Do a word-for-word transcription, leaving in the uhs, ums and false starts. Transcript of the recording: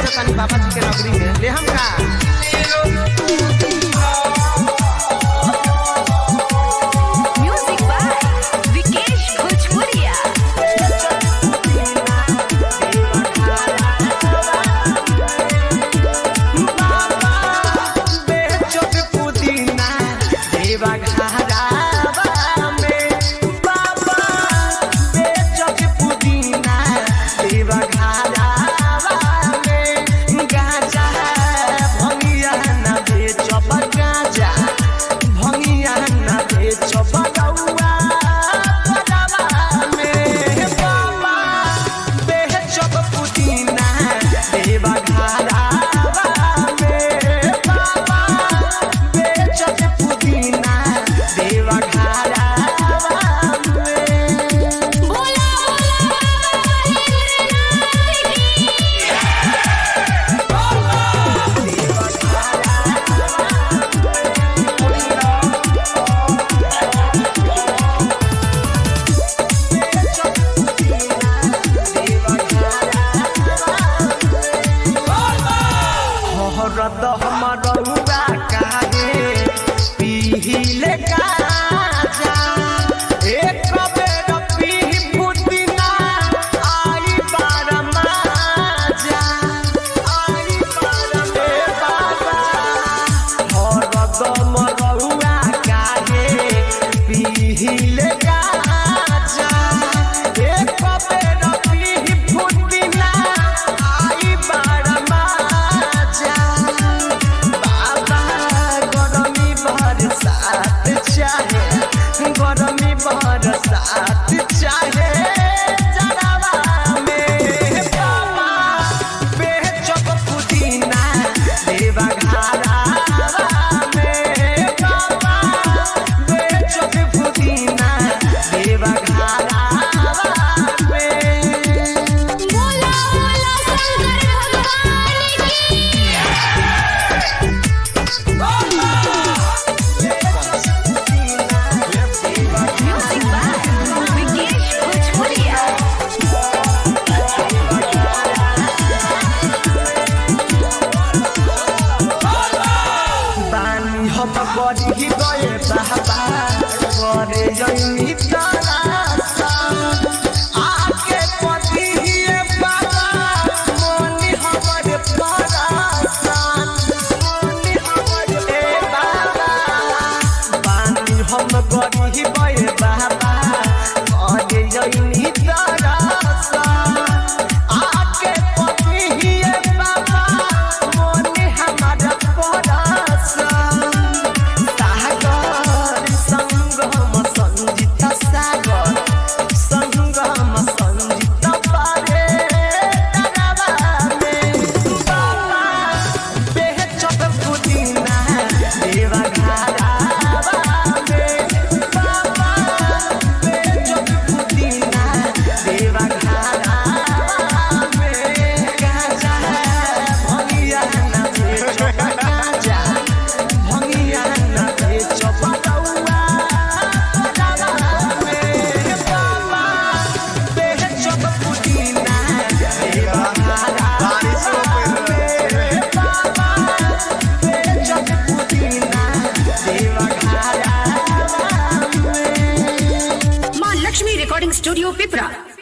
तानी बाबा जी के नगरी में ले हम का म्यूजिक बाय विकेश भोजपुरिया। रद हमरउआ काहे पीहिले गाजा एक बेर पीही पुदीना आई बार माजा आई बार मे बाबा रद हमरउआ काहे पीहिले गाजा एक बेर पीही पुदीना आई बार गरमी बरसात चाहे जरावा में बाबा बेचब पुदीना देवा घरावा में बाबा बेचब पुदीना देवा घरावा में बोला बोला शंकर भगवान हम बड़ी गए बाबा करे जइनी तरासा आके पति ही बाबा मोनी हमर परासा मोनी हमर ए बाबा बानी हम बड़ी गए बाबा करे जइनी तरासा आके पति ही बाबा मोनी हमर परासा मां लक्ष्मी रिकॉर्डिंग स्टूडियो पिपरा।